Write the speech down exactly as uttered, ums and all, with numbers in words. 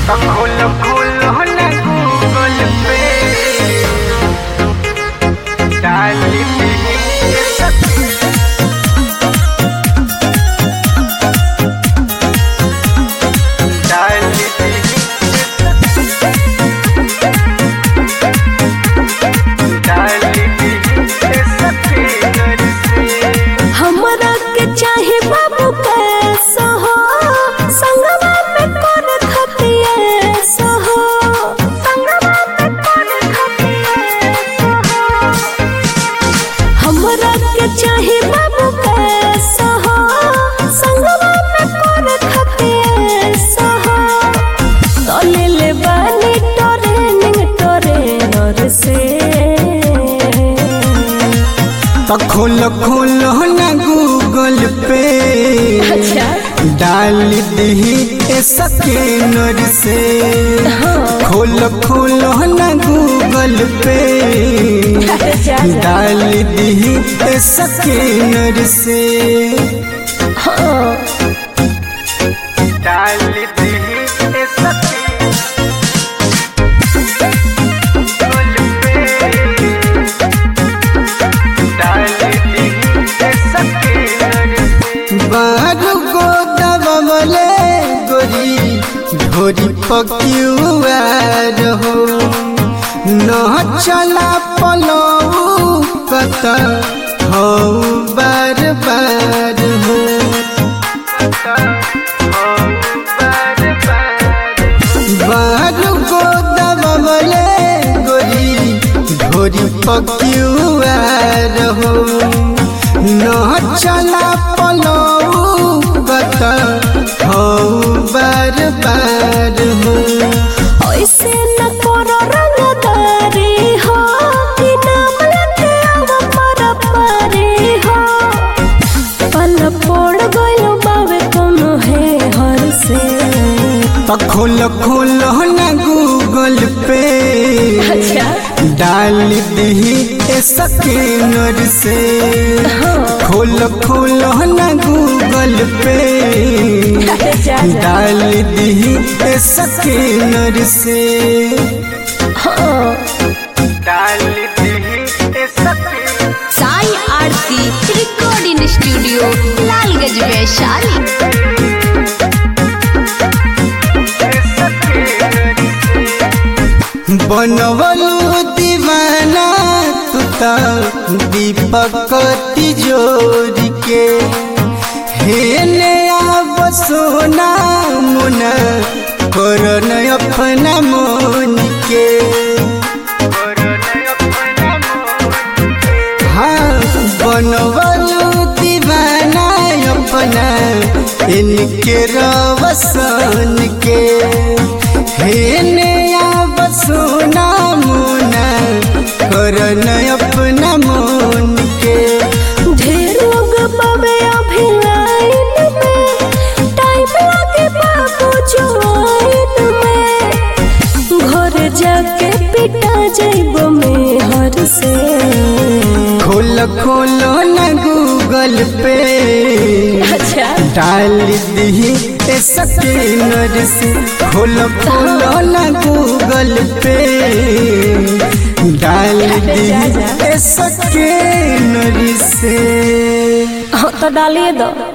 खोलो खोलो ना गूगल पे डाल दी खोलो खोलो ना गूगल पे अच्छा डाल दी स्कैनर से। खोलो खोलो ना गूगल पे डाल दी स्कैनर से। डाल दी ढोरी पक्युआर हो न चला पलो कत हो बार बार हो। बार गो दबले गोरी ढोरी पक्युआर हो न चला पलो कत हो बार बार हो। ऐसे न करो रंगदारी हो कि नाम लेते आवा पर पारी हो। पल पड़ गयो बावे कोनो है हर से। खोलो खोलो ना गूगल पे अच्छा डाल दी स्कैनर से। खोलो खोलो ना गूगल पे डाल दी स्कैनर से। डाल दी साई आरती रिकॉर्डिंग स्टूडियो लालगंज वैशाली। बनवलू दीवाना तू तो दीपक तिजोरी के हेने आब सोना मुना करन अपना मन के। हाँ बनवलू दीवाना अपना इनके रवसन के हेने आब सोना मुना करन अपना मन के। ढेर लोग बाबे अभी लाइन में टाइम लागे बाबू ज्वाइन में। घर जाके पिटा जाइबो में हर से। खोलो खोलो ना गूगल पे अच्छा डाल दी स्कैनर से। खोलो खोलो ना गूगल पे डाल दी स्कैनर से। तो डालिए दो।